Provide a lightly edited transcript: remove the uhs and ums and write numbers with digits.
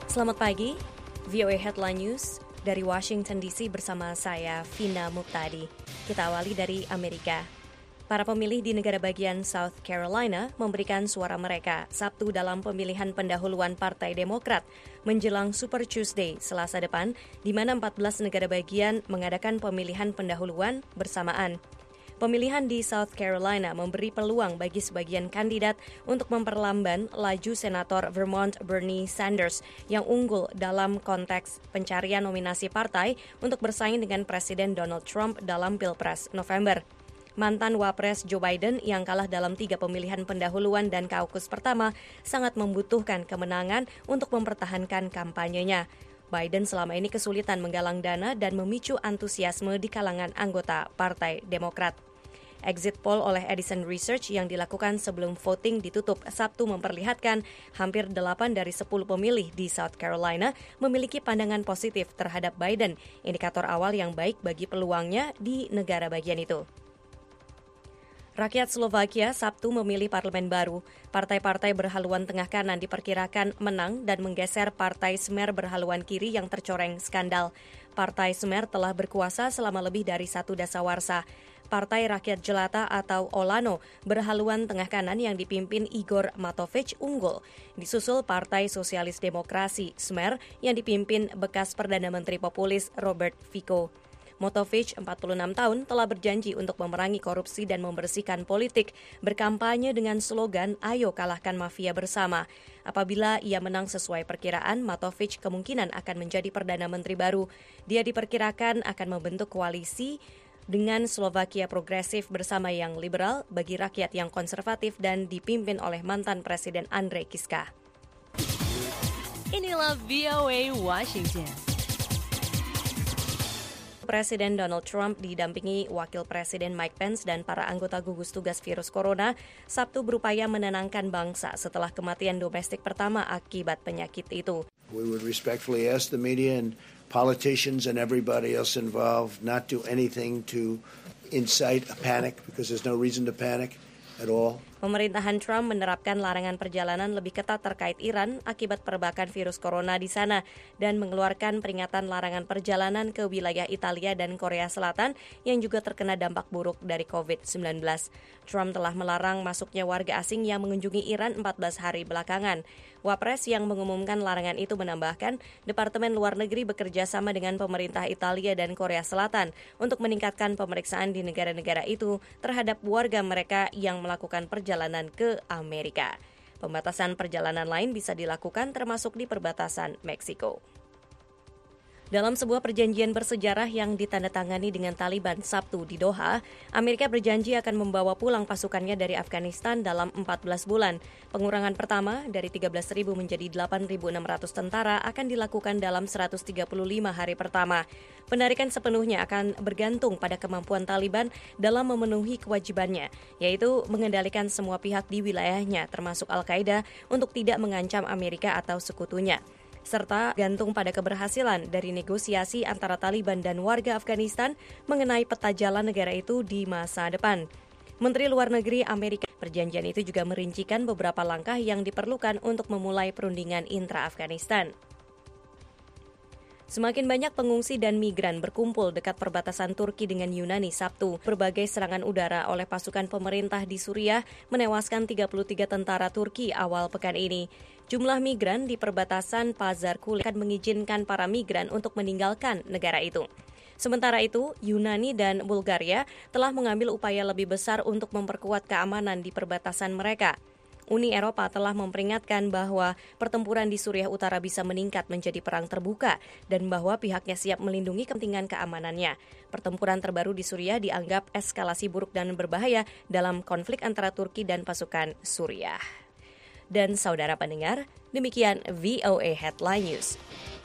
Selamat pagi, VOA Headline News dari Washington DC bersama saya, Vina Muqtadi. Kita awali dari Amerika. Para pemilih di negara bagian South Carolina memberikan suara mereka Sabtu dalam pemilihan pendahuluan Partai Demokrat menjelang Super Tuesday Selasa depan, di mana 14 negara bagian mengadakan pemilihan pendahuluan bersamaan. Pemilihan di South Carolina memberi peluang bagi sebagian kandidat untuk memperlamban laju Senator Vermont Bernie Sanders yang unggul dalam konteks pencarian nominasi partai untuk bersaing dengan Presiden Donald Trump dalam Pilpres November. Mantan Wapres Joe Biden yang kalah dalam 3 pemilihan pendahuluan dan kaukus pertama sangat membutuhkan kemenangan untuk mempertahankan kampanyenya. Biden selama ini kesulitan menggalang dana dan memicu antusiasme di kalangan anggota Partai Demokrat. Exit poll oleh Edison Research yang dilakukan sebelum voting ditutup Sabtu memperlihatkan hampir 8 dari 10 pemilih di South Carolina memiliki pandangan positif terhadap Biden, indikator awal yang baik bagi peluangnya di negara bagian itu. Rakyat Slovakia Sabtu memilih parlemen baru. Partai-partai berhaluan tengah kanan diperkirakan menang dan menggeser Partai Smer berhaluan kiri yang tercoreng skandal. Partai Smer telah berkuasa selama lebih dari 1 dasawarsa. Partai Rakyat Jelata atau Olano berhaluan tengah kanan yang dipimpin Igor Matovic unggul. Disusul Partai Sosialis Demokrasi Smer yang dipimpin bekas Perdana Menteri populis Robert Fico. Matovic, 46 tahun, telah berjanji untuk memerangi korupsi dan membersihkan politik, berkampanye dengan slogan "Ayo kalahkan mafia bersama". Apabila ia menang sesuai perkiraan, Matovic kemungkinan akan menjadi Perdana Menteri baru. Dia diperkirakan akan membentuk koalisi dengan Slovakia progresif bersama yang liberal bagi rakyat yang konservatif dan dipimpin oleh mantan Presiden Andrej Kiska. Inilah VOA Washington. Presiden Donald Trump didampingi Wakil Presiden Mike Pence dan para anggota gugus tugas virus corona Sabtu berupaya menenangkan bangsa setelah kematian domestik pertama akibat penyakit itu. We would respectfully ask the media and politicians and everybody else involved not do anything to incite a panic because there's no reason to panic at all. Pemerintahan Trump menerapkan larangan perjalanan lebih ketat terkait Iran akibat perbakan virus corona di sana dan mengeluarkan peringatan larangan perjalanan ke wilayah Italia dan Korea Selatan yang juga terkena dampak buruk dari COVID-19. Trump telah melarang masuknya warga asing yang mengunjungi Iran 14 hari belakangan. Wapres yang mengumumkan larangan itu menambahkan, Departemen Luar Negeri bekerja sama dengan pemerintah Italia dan Korea Selatan untuk meningkatkan pemeriksaan di negara-negara itu terhadap warga mereka yang melakukan perjalanan ke Amerika. Pembatasan perjalanan lain bisa dilakukan termasuk di perbatasan Meksiko. Dalam sebuah perjanjian bersejarah yang ditandatangani dengan Taliban Sabtu di Doha, Amerika berjanji akan membawa pulang pasukannya dari Afghanistan dalam 14 bulan. Pengurangan pertama dari 13.000 menjadi 8.600 tentara akan dilakukan dalam 135 hari pertama. Penarikan sepenuhnya akan bergantung pada kemampuan Taliban dalam memenuhi kewajibannya, yaitu mengendalikan semua pihak di wilayahnya, termasuk Al-Qaeda, untuk tidak mengancam Amerika atau sekutunya, serta gantung pada keberhasilan dari negosiasi antara Taliban dan warga Afghanistan mengenai peta jalan negara itu di masa depan. Menteri Luar Negeri Amerika, perjanjian itu juga merincikan beberapa langkah yang diperlukan untuk memulai perundingan intra-Afghanistan. Semakin banyak pengungsi dan migran berkumpul dekat perbatasan Turki dengan Yunani Sabtu. Berbagai serangan udara oleh pasukan pemerintah di Suriah menewaskan 33 tentara Turki awal pekan ini. Jumlah migran di perbatasan Pazar Kule akan mengizinkan para migran untuk meninggalkan negara itu. Sementara itu, Yunani dan Bulgaria telah mengambil upaya lebih besar untuk memperkuat keamanan di perbatasan mereka. Uni Eropa telah memperingatkan bahwa pertempuran di Suriah Utara bisa meningkat menjadi perang terbuka dan bahwa pihaknya siap melindungi kepentingan keamanannya. Pertempuran terbaru di Suriah dianggap eskalasi buruk dan berbahaya dalam konflik antara Turki dan pasukan Suriah. Dan saudara pendengar, demikian VOA Headline News.